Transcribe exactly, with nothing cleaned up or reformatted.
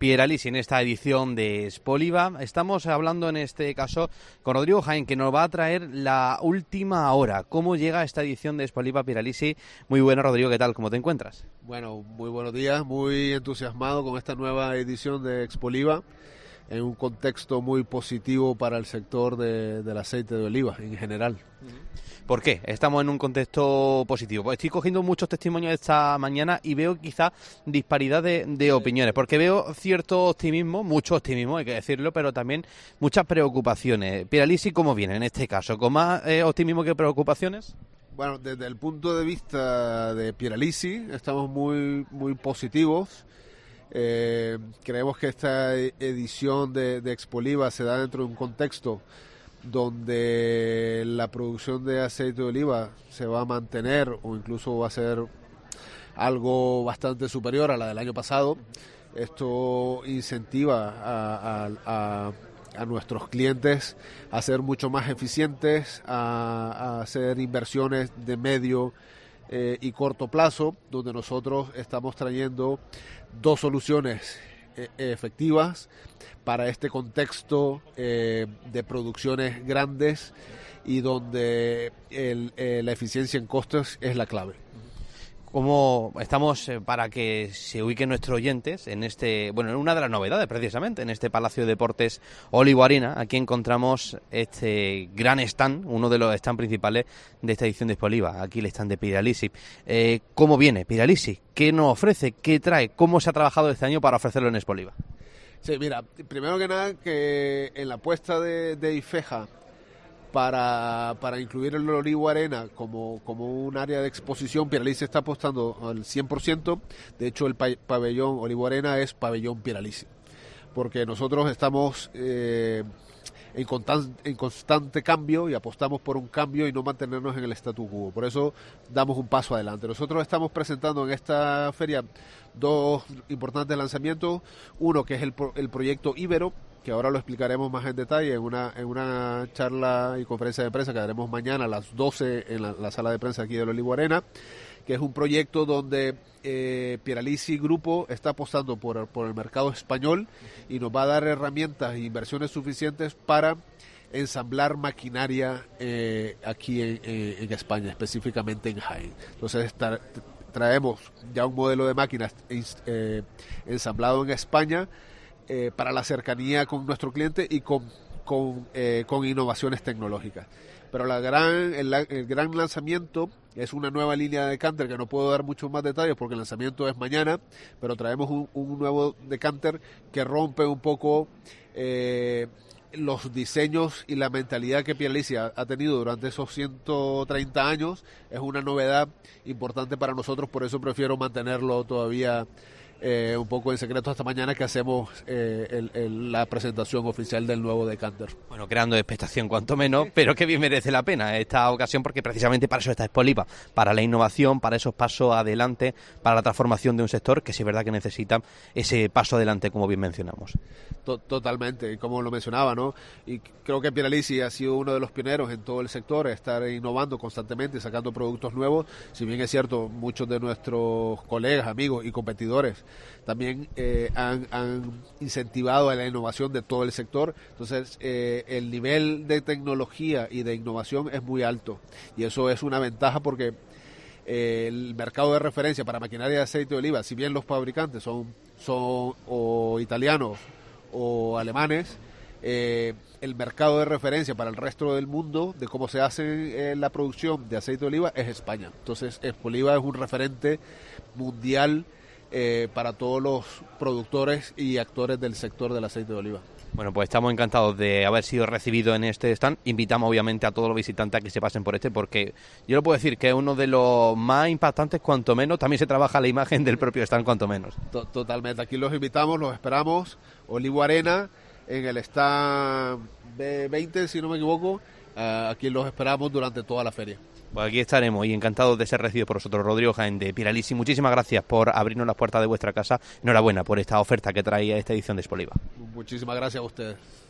Pieralisi en esta edición de Expoliva. Estamos hablando en este caso con Rodrigo Jaén, que nos va a traer la última hora. ¿Cómo llega esta edición de Expoliva Pieralisi? Muy buena, Rodrigo, ¿qué tal? ¿Cómo te encuentras? Bueno, muy buenos días, muy entusiasmado con esta nueva edición de Expoliva, en un contexto muy positivo para el sector de, del aceite de oliva en general. ¿Por qué? Estamos en un contexto positivo. Pues estoy cogiendo muchos testimonios esta mañana y veo quizá disparidad de, de opiniones, porque veo cierto optimismo, mucho optimismo, hay que decirlo, pero también muchas preocupaciones. Pieralisi, ¿cómo viene en este caso? ¿Con más eh, optimismo que preocupaciones? Bueno, desde el punto de vista de Pieralisi estamos muy, muy positivos. Eh, creemos que esta edición de, de Expoliva se da dentro de un contexto donde la producción de aceite de oliva se va a mantener o incluso va a ser algo bastante superior a la del año pasado. Esto incentiva a, a, a, a nuestros clientes a ser mucho más eficientes, a, a hacer inversiones de medio eh, y corto plazo, donde nosotros estamos trayendo dos soluciones eh, efectivas para este contexto eh, de producciones grandes y donde el, eh, la eficiencia en costes es la clave. ¿Cómo estamos, eh, para que se ubiquen nuestros oyentes, en este, bueno, en una de las novedades precisamente, en este Palacio de Deportes Olivo Arena? Aquí encontramos este gran stand, uno de los stands principales de esta edición de Expoliva, aquí el stand de Pieralisi. Eh, ¿Cómo viene Pieralisi? ¿Qué nos ofrece? ¿Qué trae? ¿Cómo se ha trabajado este año para ofrecerlo en Expoliva? Sí, mira, primero que nada, que en la apuesta de, de IFEJA para, para incluir el Olivo Arena como, como un área de exposición, Pieralisi está apostando al cien por ciento. De hecho, el pa- pabellón Olivo Arena es pabellón Pieralisi, porque nosotros estamos eh, en, constan- en constante cambio y apostamos por un cambio y no mantenernos en el statu quo. Por eso damos un paso adelante. Nosotros estamos presentando en esta feria dos importantes lanzamientos. Uno que es el, pro- el proyecto Ibero, que ahora lo explicaremos más en detalle en una, en una charla y conferencia de prensa que haremos mañana a las doce en la, la sala de prensa aquí del Olivo Arena, que es un proyecto donde eh, Pieralisi Grupo está apostando por, por el mercado español y nos va a dar herramientas e inversiones suficientes para ensamblar maquinaria eh, aquí en, eh, en España, específicamente en Jaén. Entonces estar, traemos ya un modelo de máquinas eh, ensamblado en España, Eh, para la cercanía con nuestro cliente y con, con, eh, con innovaciones tecnológicas. Pero la gran, el, el gran lanzamiento es una nueva línea de decanter, que no puedo dar muchos más detalles porque el lanzamiento es mañana, pero traemos un, un nuevo decanter que rompe un poco eh, los diseños y la mentalidad que Pieralisi ha, ha tenido durante esos ciento treinta años. Es una novedad importante para nosotros, por eso prefiero mantenerlo todavía Eh, un poco en secreto hasta mañana, que hacemos eh, el, el, la presentación oficial del nuevo decanter. Bueno, creando expectación cuanto menos, pero que bien merece la pena esta ocasión, porque precisamente para eso está Expoliva, para la innovación, para esos pasos adelante, para la transformación de un sector que sí es verdad que necesita ese paso adelante, como bien mencionamos. Totalmente, como lo mencionaba, ¿no? Y creo que Pieralisi ha sido uno de los pioneros en todo el sector, estar innovando constantemente, sacando productos nuevos. Si bien es cierto, muchos de nuestros colegas, amigos y competidores también eh, han, han incentivado a la innovación de todo el sector. Entonces, eh, el nivel de tecnología y de innovación es muy alto, y eso es una ventaja porque eh, el mercado de referencia para maquinaria de aceite de oliva, si bien los fabricantes son, son o italianos o alemanes, eh, el mercado de referencia para el resto del mundo de cómo se hace eh, la producción de aceite de oliva es España. Entonces, Expoliva es un referente mundial eh, para todos los productores y actores del sector del aceite de oliva. Bueno, pues estamos encantados de haber sido recibidos en este stand. Invitamos obviamente a todos los visitantes a que se pasen por este, porque yo lo puedo decir que es uno de los más impactantes, cuanto menos. También se trabaja la imagen del propio stand, cuanto menos. Totalmente, aquí los invitamos, los esperamos. Olivo Arena, en el stand B veinte, si no me equivoco. Uh, aquí los esperamos durante toda la feria. Pues aquí estaremos y encantados de ser recibidos por vosotros. Rodrigo Jaén de Pieralisi, muchísimas gracias por abrirnos las puertas de vuestra casa. Enhorabuena por esta oferta que traía esta edición de Expoliva. Muchísimas gracias a ustedes.